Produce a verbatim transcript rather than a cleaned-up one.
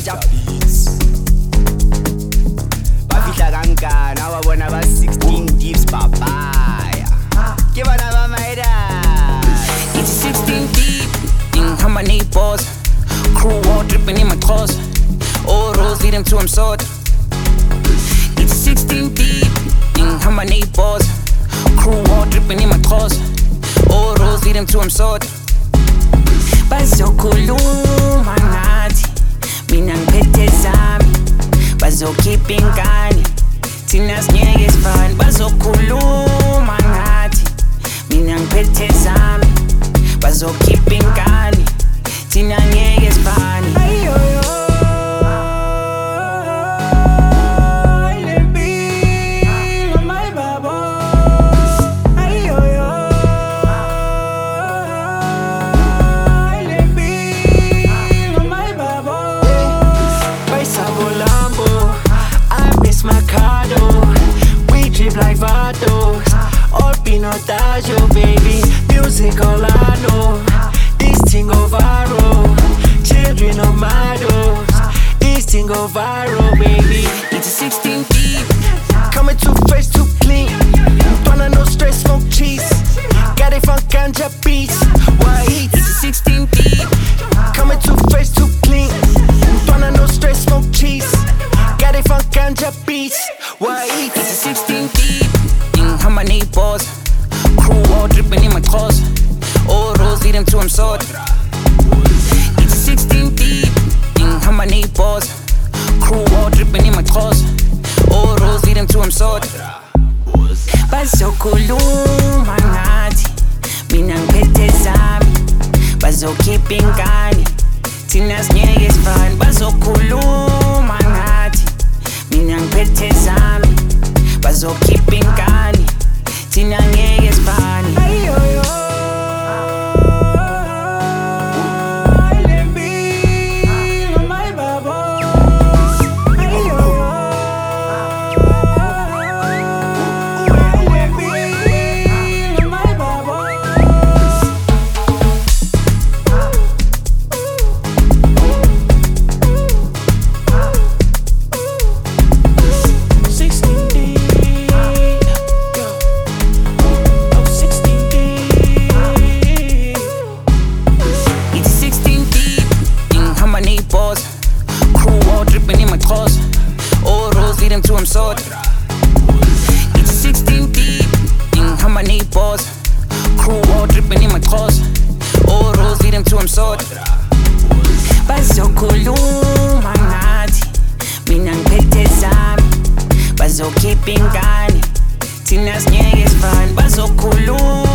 Jaja Beats. Bafihla kankana ababona ba sixteen deeps papaya. Ke bana ba maida. It's sixteen deep, ngihamba ney'bhoza. Crew war dripping in my closet. All roads lead him to him sword. It's sixteen deep, ngihamba ney'bhoza. Crew war dripping in my closet. All roads lead him to him sword. Bazokhuluma ngathi mina ngiphethe zami, bazokhipha ingane thina singeke sifane. Bazokhuluma ngathi mina ngiphethe zami, bazokhipha ingane thina ngeke sifane. Like Vatos, all pinotaggio, baby. Music all I know. This thing go viral. Children of models. This thing go viral, baby. It's a sixteen deep. Coming too fresh, too clean. Wanna no stress, smoke cheese. Got it from ganja beats. Why eat? It's a sixteen deep. Coming too fresh, too clean. Wanna no stress, smoke cheese. Got it from ganja beats. Why eat? It's a sixteen deep. Ngihamba ney'bhoza. Crew war dripping in my closet. All roads lead him to him sword. It's a sixteen deep. Ngihamba ney'bhoza. Crew war dripping in my closet. All roads lead him to him sword. Bazokhuluma ngathi mina ngiphethe zami, bazokhipha ingane thina singeke sifane. Bazokhuluma ngathi mina ngiphethe zami, bazokhipha ingane thina ngeke sifane. Crew war dripping in my closet. All roads lead him to him sword. It's sixteen deep. Ngihamba ney'bhoza. Crew war dripping in my closet. All roads lead him to him sword. Bazokhuluma ngathi mina ngiphethe zami, bazokhipha ingane thina singeke sifane. Bazokhuluma